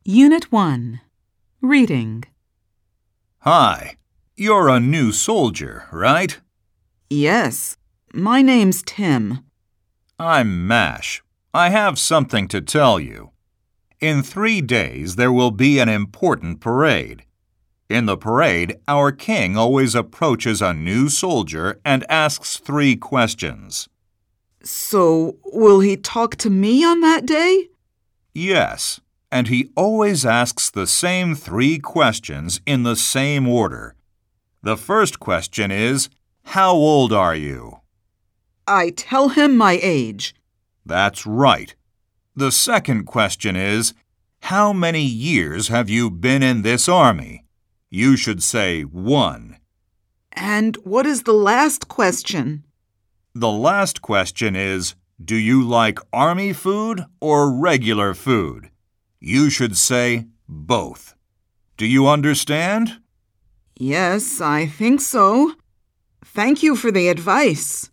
Unit 1. Reading. Hi, you're a new soldier, right? Yes, my name's Tim. I'm Mash. I have something to tell you. In 3 days, there will be an important parade. In the parade, our king always approaches a new soldier and asks 3 questions. So, will he talk to me on that day? Yes, and he always asks the same 3 questions in the same order. The first question is, how old are you? I tell him my age. That's right. The second question is, how many years have you been in this army? You should say 1. And what is the last question? The last question is, do you like army food or regular food? You should say both. Do you understand? Yes, I think so. Thank you for the advice.